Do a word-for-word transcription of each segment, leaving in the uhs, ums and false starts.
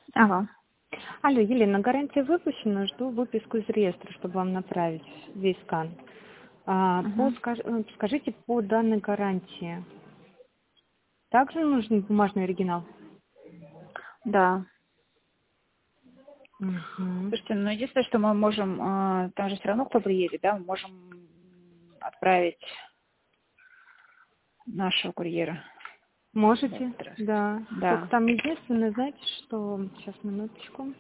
Ага. Алло, Елена, гарантия выпущена, жду выписку из реестра, чтобы вам направить весь скан. А, по, Угу. скаж- э, скажите, по данной гарантии также нужен бумажный оригинал? Да. Мгм. Слушайте, ну единственное, что мы можем, а, там же все равно кто приедет, да, мы можем отправить нашего курьера. Да, Можете, здравствуйте. да. Только Да. там единственное, знаете, что... Сейчас, минуточку.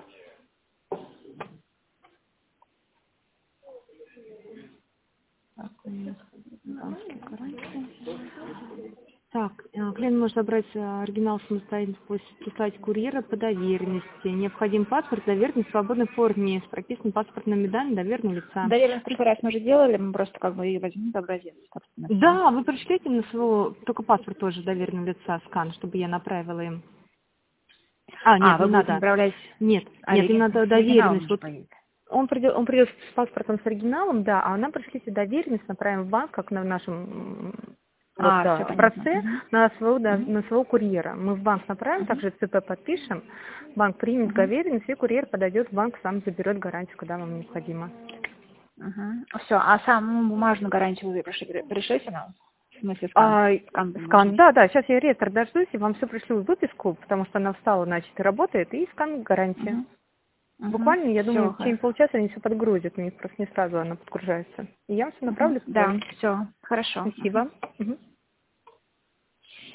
Так, у меня банковские гарантии. Так, э, клиент может забрать э, оригинал самостоятельно, после прислать курьера по доверенности. Необходим паспорт, доверенность в свободной форме с прописанными паспортными данными доверенного лица. Доверенность в прошлый раз мы уже делали, мы просто как бы ее возьмем за образец, собственно, все. Да, вы пришлите на своего, только паспорт тоже доверенного лица, скан, чтобы я направила им. А, А, нет, вы не будете надо. направлять Нет, нет, им оригин... надо с оригиналом доверенность. уже Вот поедет. он придет, он придет с паспортом с оригиналом, да, а нам пришлите доверенность, направим в банк, как на нашем м, вот, А, да, все понятно. образце, Угу. на своего, да, Угу. на своего курьера. Мы в банк направим, Угу. также ЦП подпишем, банк примет Угу. доверенность, и курьер подойдет в банк, сам заберет гарантию, когда вам необходимо. Угу. Все, а саму бумажную гарантию вы пришли- пришлете нам? В смысле скан? А, Скан скан, бумажный. да, да, сейчас я реестр дождусь, и вам все пришлю выписку, потому что она встала, значит, и работает, и скан гарантии. Угу. Угу. Буквально, я думаю, Все, в течение получаса они все подгрузят, у них просто не сразу она подгружается. И я вам все угу. направлю Да, туда. все, хорошо. Угу. Спасибо. Мгм.